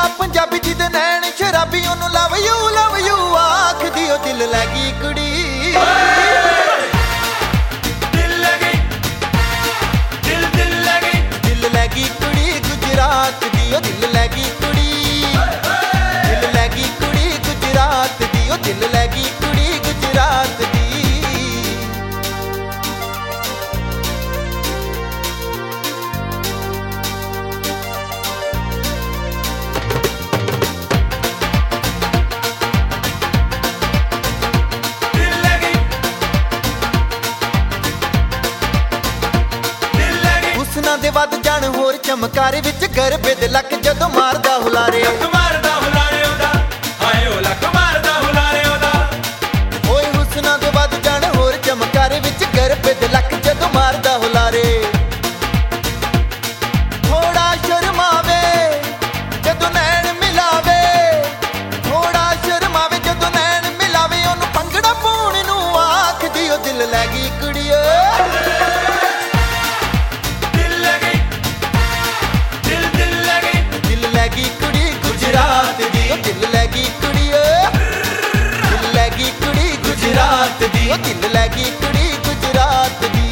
पंजाबी जी दे नैन शराबी ओनू love you आख दियो दिल लगी कुड़ी दिल लगी दिल लगी कुड़ी गुजरात दियो दिल लगी कुड़ी दिल लगी कुड़ी गुजरात दियो दिल लगी कुड़ी गुजरात दी हुस्ना दे वध जाण होर चमकारे विच गरबे दे लक जदों मारदा हुलारे ओए हुस्ना दे वध जाण होर चमकारे विच गरबे दे लक जदों मारदा हुलारे थोड़ा शर्मावे जदों नैन मिलावे थोड़ा शर्मावे जदों नैन मिलावे ओनू पंगड़ा पाउण नू आख दियो दिल लगी कुड़िए दिल लगी कुड़ी दिल लगी कुड़ी गुजरात दी दिल लगी कुड़ी गुजरात दी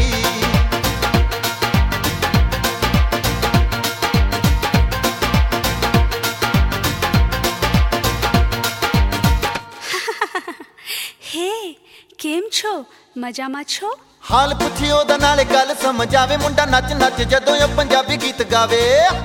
हे केम छो मजामा छो हाल पुछियो दा नाले गल समझ आवे मुंडा नच नच जदों ओ पंजाबी गीत गावे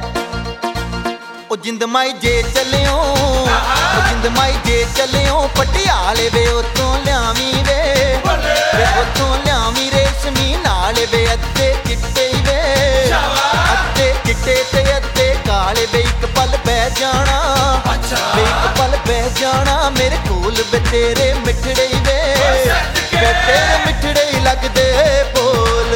ओ जिंद माई जे चलियो ओ जिंद माई जे चलियो पटियाले वे उतों लियावी वे उतों लियावी रेशमी नाल वे अद्दे चिट्टे वे अद्दे चिट्टे ते अद्दे काले वे एक पल बह जाना वे एक पल बह जाना मेरे कोल वे तेरे मिठड़े वे तेरे मिठड़े लगदे बोल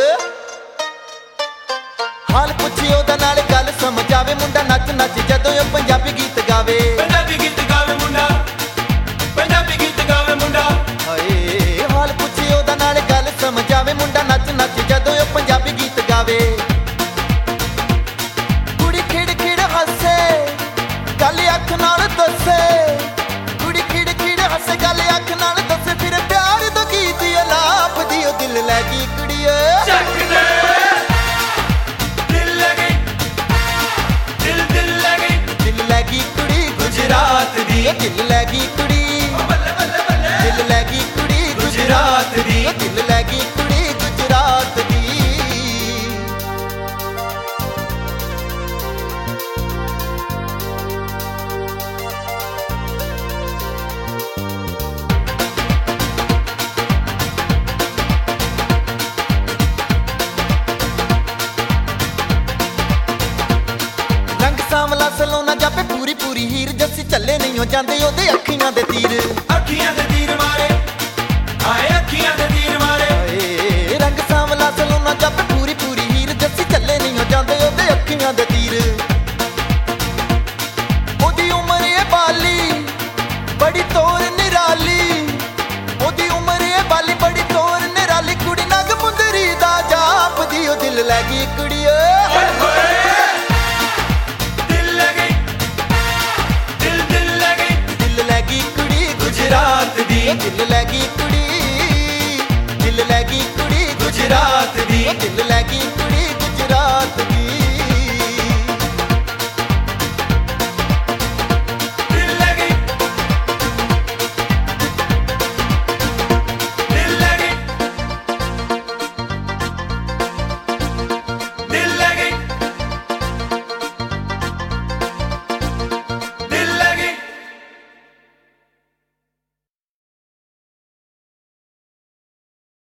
हाल पुछियो दा नाल गल समझ आवे मुंडा नच नच जदों ओ पंजाबी गीत गावे मुंडा हाय हाल पुछियो दा नाल गल समझ आवे मुंडा नच नच जदों ओ पंजाबी गीत गावे कुड़ी खिड़ खिड़ हसे गल अख नाल दसे कुड़ी खिड़ खिड़ हसे गल अख नाल दसे फिर प्यार दा गीत अलाप दियो दिल लगी कुड़िए दिल लगी कुड़ी दिल लगी कुड़ी गुजरात दी दिल लगी कुड़ी गुजरात दी रंग सांवला सलोना जापे पूरी पूरी हीर जस्सी चले नहीं हो जांदे ओदे अखियां दे तीर मारे हाय अखियां दे तीर मारे रंग सांवला सलोना जापे पूरी पूरी हीर जस्सी चले नहीं हो जांदे ओदे अखियां दे तीर ओदी उम्र ए बाली बड़ी तोर निराली ओदी उम्र ए बाली बड़ी तोर निराली कुड़ी नग मुंदरी दा जाप दियो दिल लगी कुड़ी